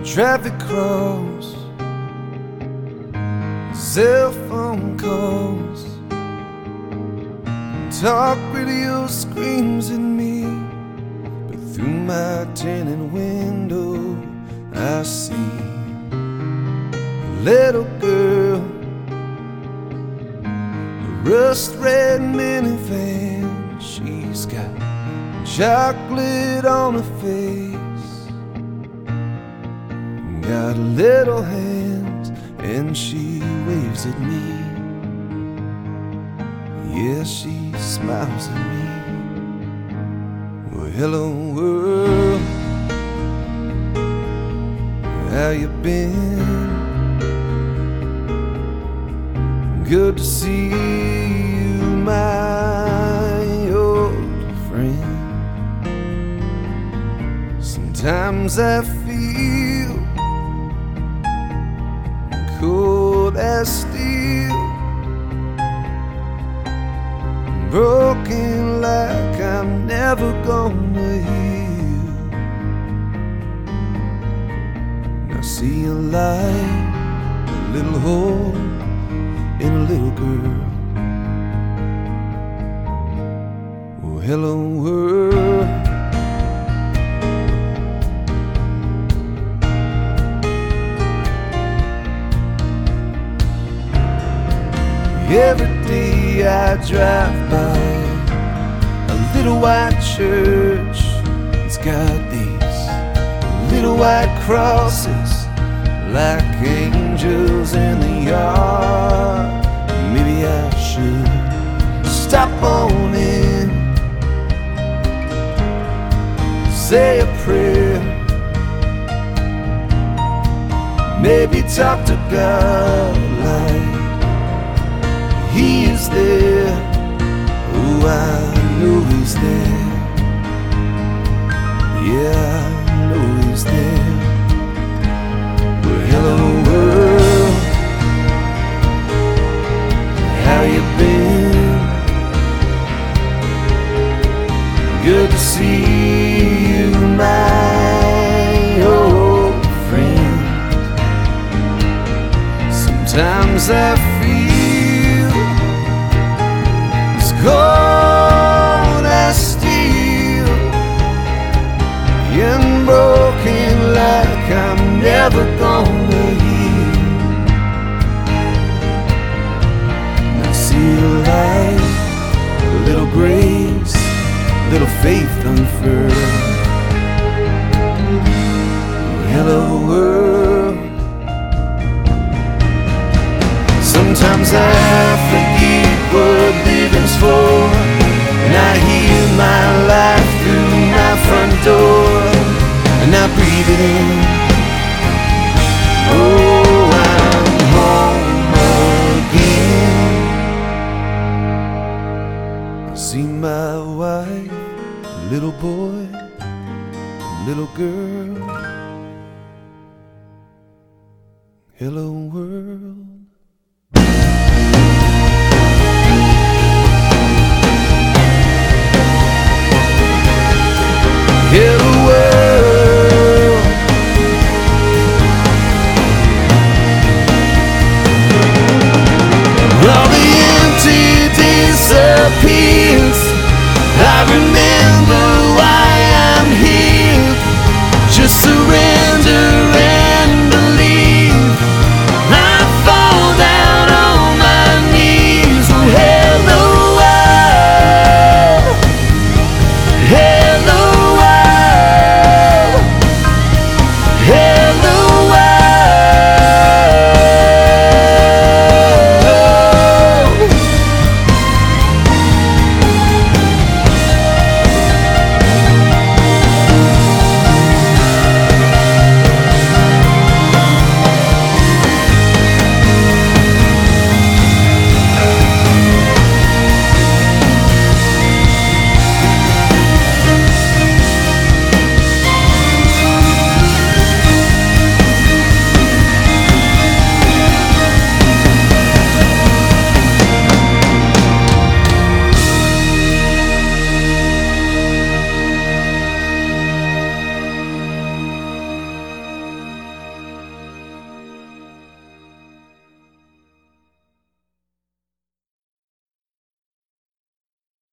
traffic cross, cell phone calls, talk radio screams at me, but through my tinted window I see a little girl, a rust-red minivan. She's got chocolate on her face, got little hands, and she waves at me. Yeah, she smiles at me. Well, hello world, how you been? Good to see you, my old friend. Sometimes I feel cold as steel, broken like I'm never gonna heal. I see a light, a little hole in a little girl. Oh, hello world. Every day I drive by a little white church. It's got these little white crosses like angels in the yard. Maybe I should stop on in, say a prayer, maybe talk to God like He is there. Oh, I know He's there. Yeah, I know He's there. Well, hello world, how you been? Good to see you, my old friend. Sometimes I feel cold as steel and broken like I'm never gonna heal. And I see a light, a little grace, a little faith unfurled. Hello world. Sometimes I forget what living's for, and I hear my life through my front door, and I breathe it in. Oh, I'm home again. I see my wife, a little boy, a little girl. Hello world. Hello